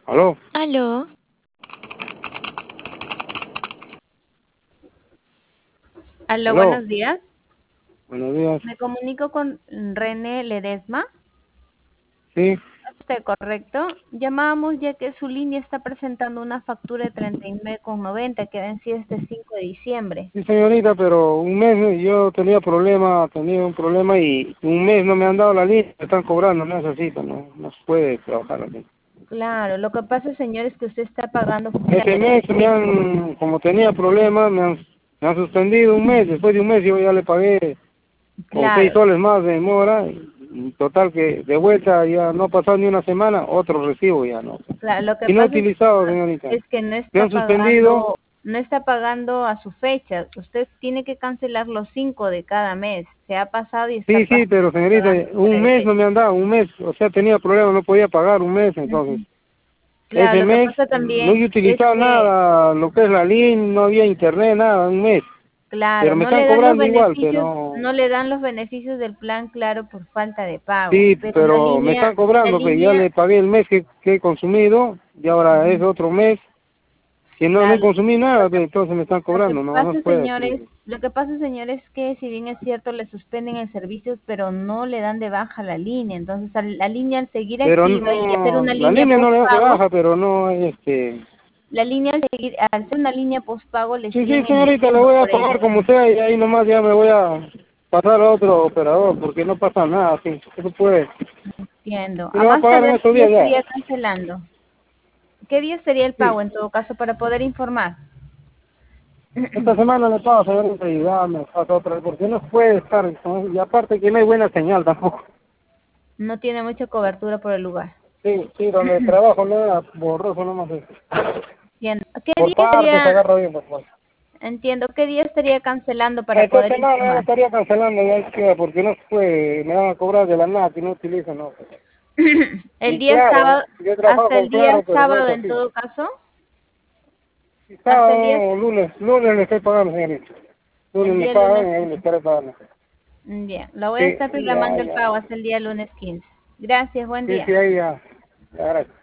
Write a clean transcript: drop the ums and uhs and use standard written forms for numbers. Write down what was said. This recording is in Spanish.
Aló, Aló, Aló, aló, buenos días. buenos días. Me comunico con René Ledesma. Sí, ¿Es usted correcto? Llamábamos ya que su línea está presentando una factura de 39,90 que venció este 5 de diciembre. sí señorita, pero un mes yo tenía un problema y un mes no me han dado la lista, me están cobrando, no es así, pues, no se puede trabajar así. Claro, lo que pasa, señor, es que usted está pagando Ese mes como tenía problemas, me han suspendido un mes, después de un mes yo ya le pagué con 6 Claro, soles más de demora, y total que de vuelta ya no ha pasado ni una semana, otro recibo ya no. claro, lo que Y no he pasa, utilizado, señor, señorita. es que Me han suspendido. no está pagando a su fecha. Usted tiene que cancelar los 5 de cada mes. Se ha pasado y está Sí, sí, pero señorita, pagando un tres mes no veces. me han dado, un mes, o sea, tenía problemas, no podía pagar un mes, entonces, Claro, ese lo que mes pasa no he también es utilizado que nada, lo que es la línea, no había internet, nada, un mes, claro, pero me están cobrando igual, pero no le dan los beneficios del plan, claro, por falta de pago. sí, Pero pero me están la cobrando, pues ya línea, le pagué el mes que he consumido, y ahora es otro mes que no claro, consumí nada, pues, entonces me están lo que cobrando, no se pasa, puede señores, así. lo que pasa, señores, es que si bien es cierto, le suspenden el servicio, pero no le dan de baja la línea. Entonces, la línea al seguir Pero activa y hacer no, una la línea línea no le da de postpago, baja, pero no, la línea al ser una línea postpago le sí, sí, siguen señorita, le emitiendo voy a por pagar ello. como sea y ahí nomás ya me voy a pasar a otro operador porque no pasa nada, sí, eso puede. Entiendo. Y A lo va a más pagar en saber estos qué día días estaría ya. cancelando. ¿Qué día sería el Sí, pago en todo caso para poder informar? esta semana le pago, señorita, y ya me pasa otra vez porque no puede estar, ¿no? Y aparte que no hay buena señal tampoco. No tiene mucha cobertura por el lugar. Sí, sí, donde trabajo no era borroso nomás. Entiendo. ¿Qué Por día partes estaría, agarro bien, por favor. entiendo, qué día estaría cancelando para Esta poder semana ya lo informar? estaría cancelando ya queda porque no se puede, me van a cobrar de la nada y no utilizo, no. El Y día claro, sábado, yo trabajo hasta con el día claro, pero no es sábado en así. todo caso, Si hasta el día, sábado o lunes le estoy pagando, señorita. Lunes el me día pagan lunes. y ahí le estaré pagando. Bien, lo voy a Sí, estar ya, programando el ya. pago hasta el día lunes 15. Gracias, buen Sí, día. sí, ahí ya. Ya, gracias.